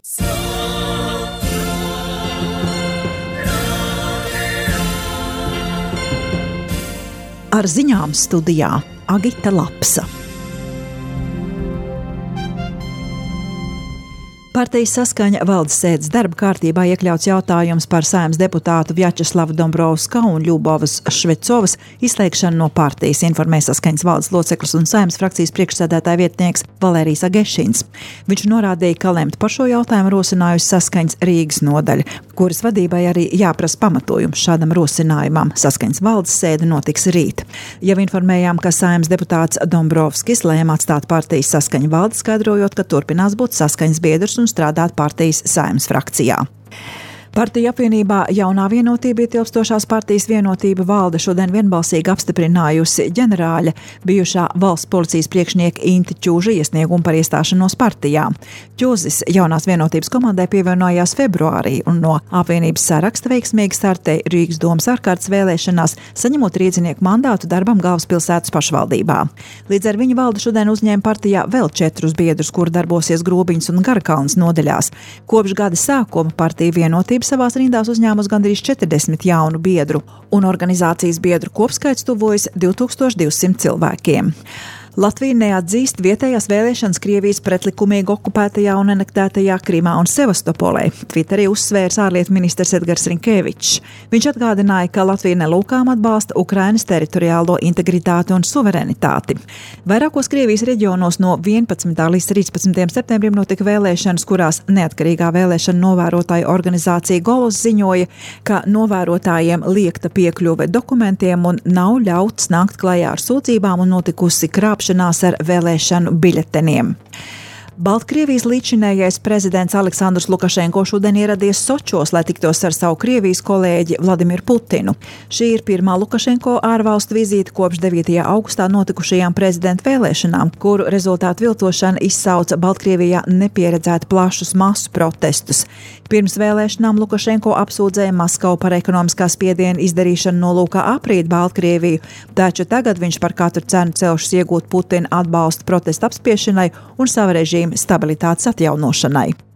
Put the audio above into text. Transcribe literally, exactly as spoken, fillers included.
Ar ziņām studijā Agita Lapsa. Partijas Saskaņa valdes sēdes darba kārtībā iekļauts jautājums par Saeimas deputātu Vjačeslava Dombrovska un Ļubovas Švecovas izslēgšanu no partijas, informē Saskaņas valdes loceklis un Saeimas frakcijas priekšsēdētāja vietnieks Valērijas Agešins. Viņš norādīja, ka lemt par šo jautājumu rosinājusi Saskaņas Rīgas nodaļa, kuras vadībai arī jāprasa pamatojums šādam rosinājumam. Saskaņas valdes sēde notiks rīt. Jau informējām, ka Saeimas deputāts Dombrovskis lēma atstāt partijas Saskaņa valdi, skaidrojot, ka turpinās būt Saskaņas biedrs un strādāt partijas Saeimas frakcijā. Partiju apvienībā Jaunā vienotība ietilpstošās partijas Vienotība valde šodien vienbalsīgi apstiprinājusi ģenerāļa bijušā valsts policijas priekšnieka Inti Čūža iesniegumu par iestāšanos partijā. Čūzis Jaunās vienotības komandai pievienojās februārī un no apvienības saraksta veiksmīgi startēja Rīgas domas ārkārtas vēlēšanās, saņemot rīdzinieku mandātu darbam galvaspilsētas pašvaldībā. Līdz ar viņu valde šodien uzņēma partijā vēl četrus biedrus, kuri darbosies Grobiņas un Garakalnas nodaļās. Kopš gada sākuma partija Vienotība savās rindās uzņēmus gandrīz četrdesmit jaunu biedru, un organizācijas biedru kopskaits tuvojas divi tūkstoši divsimt cilvēkiem. Latvija neatzīst vietējās vēlēšanas Krievijas pretlikumīgi okupētajā un anektētajā Krimā un Sevastopolē. Twitterī uzsvērs ārlietu ministrs Edgars Rinkevičs. Viņš atgādināja, ka Latvija nelūkām atbalsta Ukrainas teritoriālo integritāti un suverenitāti. Vairākos Krievijas reģionos no vienpadsmitā līdz trīspadsmitajam septembrim notika vēlēšanas, kurās neatkarīgā vēlēšana novērotāju organizācija Golos ziņoja, ka novērotājiem liekta piekļuve dokumentiem un nav ļauts nākt klajā ar sūdzībām un notikusi krāpšanās ar vēlēšanu biļeteniem. Baltkrievijas līdzinējais prezidents Aleksandrs Lukašenko šodien ieradies Sočos, lai tiktos ar savu Krievijas kolēģi Vladimiru Putinu. Šī ir pirmā Lukašenko ārvalstu vizīte kopš devītajā augustā notikušajām prezidenta vēlēšanām, kuru rezultātu viltošana izsauca Baltkrievijā nepieredzēt plašus masu protestus. Pirms vēlēšanām Lukašenko apsūdzēja Maskavu par ekonomiskā spiediena izdarīšanu nolūkā aprīt Baltkrieviju, taču tagad viņš par katru cenu celšas iegūt Putina atbalstu protestu apspiešanai un sava režīma stabilitātes atjaunošanai.